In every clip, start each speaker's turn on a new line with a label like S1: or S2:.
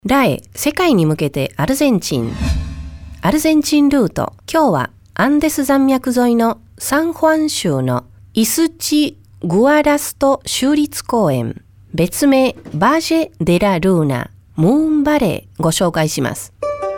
S1: ラエ、世界に向けてアルゼンチン。アルゼンチンルート。今日はアンデス山脈沿いのサンホアン州のイスチ・グアラスト州立公園、別名バージェ・デ・ラ・ルーナ、ムーンバレーご紹介します。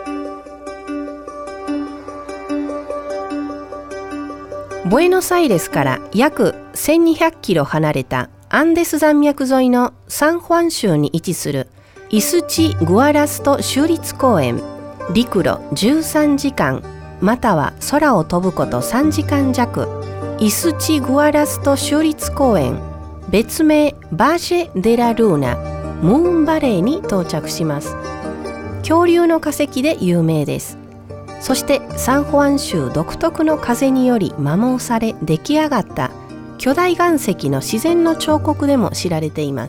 S1: ブエノスアイレスから約1200キロ離れたアンデス山脈沿いのサンホアン州に位置するイスチ・グアラスト州立公園、陸路13時間または空を飛ぶこと3時間弱、イスチ・グアラスト州立公園、別名バージェ・デ・ラ・ルーナ、ムーンバレーに到着します。恐竜の化石で有名です。そしてサンホアン州独特の風により摩耗され出来上がった巨大岩石の自然の彫刻でも知られています。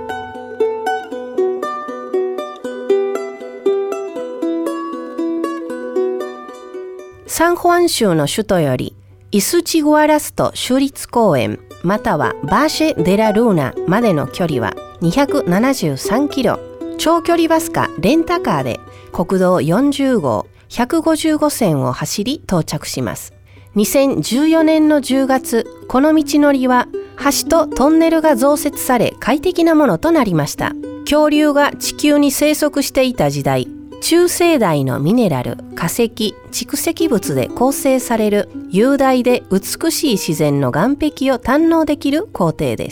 S1: サンホアン州の首都よりイスチ・グアラスト州立公園またはバーシェ・デ・ラ・ルーナまでの距離は273キロ。長距離バスかレンタカーで国道40号155線を走り到着します。2014年の10月、この道のりは橋とトンネルが増設され快適なものとなりました。恐竜が地球に生息していた時代、中生代のミネラル、化石、蓄積物で構成される雄大で美しい自然の岩壁を堪能できる行程です。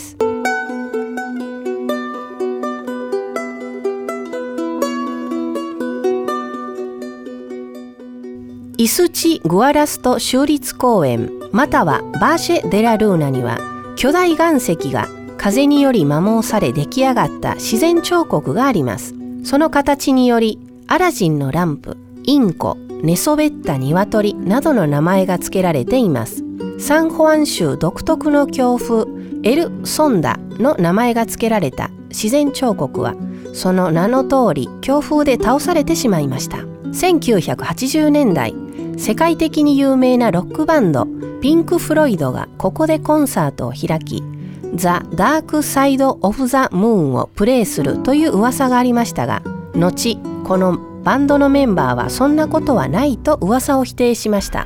S1: イスチ・グアラスト州立公園またはバーシェ・デ・ラ・ルーナには巨大岩石が風により摩耗され出来上がった自然彫刻があります。その形によりアラジンのランプ、インコ、寝そべった鶏などの名前が付けられています。サンホアン州独特の強風エル・ソンダの名前が付けられた自然彫刻はその名の通り強風で倒されてしまいました。1980年代、世界的に有名なロックバンドピンク・フロイドがここでコンサートを開き、ザ・ダーク・サイド・オフ・ザ・ムーンをプレイするという噂がありましたが、後このバンドのメンバーはそんなことはないと噂を否定しました。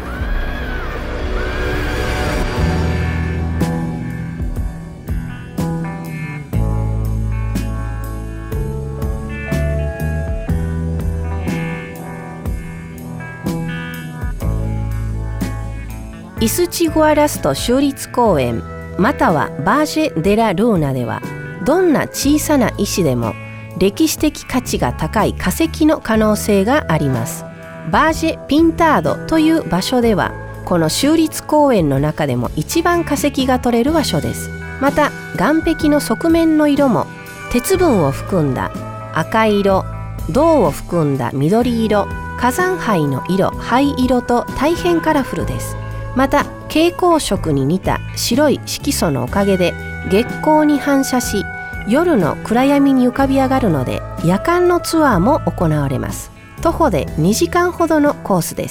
S1: イスチ・グアラスト州立公園またはバージェ・デ・ラ・ルーナではどんな小さな石でも歴史的価値が高い化石の可能性があります。バージェ・ピンタードという場所ではこの州立公園の中でも一番化石が取れる場所です。また岩壁の側面の色も鉄分を含んだ赤色、銅を含んだ緑色、火山灰の色、灰色と大変カラフルです。また蛍光色に似た白い色素のおかげで月光に反射し夜の暗闇に浮かび上がるので夜間のツアーも行われます。徒歩で2時間ほどのコースです。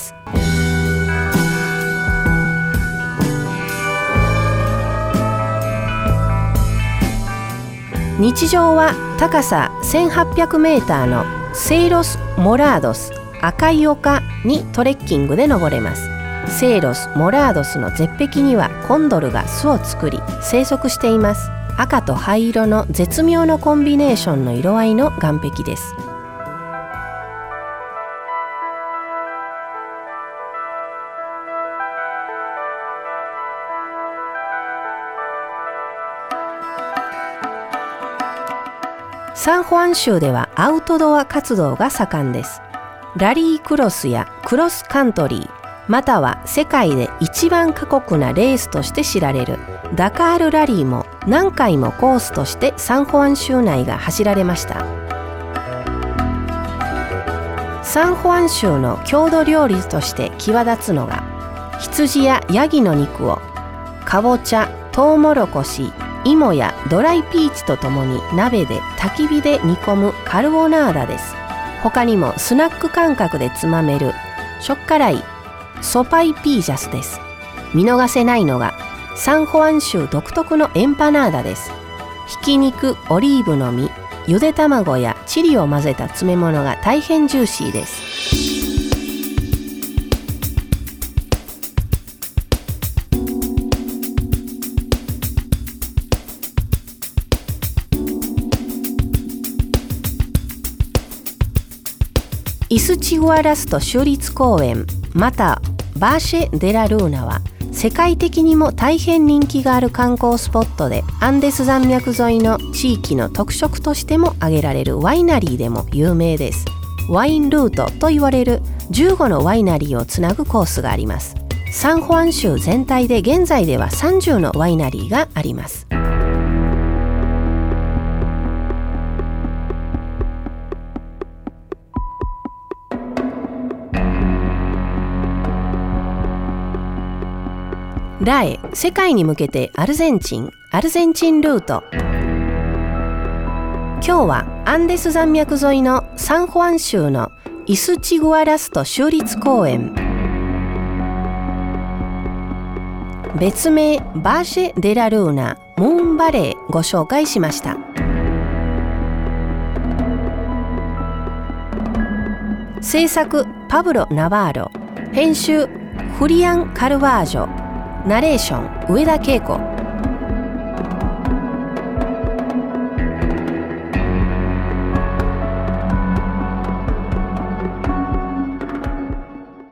S1: 日常は高さ1800メーターのセイロス・モラードス赤い丘にトレッキングで登れます。セイロス・モラードスの絶壁にはコンドルが巣を作り生息しています。赤と灰色の絶妙なコンビネーションの色合いの岩壁です。サンホアン州ではアウトドア活動が盛んです。ラリークロスやクロスカントリーまたは世界で一番過酷なレースとして知られるダカールラリーも何回もコースとしてサンホアン州内が走られました。サンホアン州の郷土料理として際立つのが羊やヤギの肉をかぼちゃ、トウモロコシ、芋やドライピーチとともに鍋で焚き火で煮込むカルボナーラです。他にもスナック感覚でつまめるしょっ辛いソパイピージャスです。見逃せないのがサンホアン州独特のエンパナーダです。ひき肉、オリーブの実、 ゆで卵やチリを混ぜた詰め物が大変ジューシーです。イスチグアラスト州立公園またバーシェ・デ・ラ・ルーナは世界的にも大変人気がある観光スポットで、アンデス山脈沿いの地域の特色としても挙げられるワイナリーでも有名です。ワインルートと言われる15のワイナリーをつなぐコースがあります。サンホアン州全体で現在では30のワイナリーがあります。ラエ、世界に向けてアルゼンチンルート。今日はアンデス山脈沿いのサンホアン州のイスチグアラスト州立公園、別名バーシェ・デ・ラ・ルーナムーンバレーご紹介しました。制作パブロ・ナバーロ、編集フリアン・カルバージョ、ナレーション上田恵子。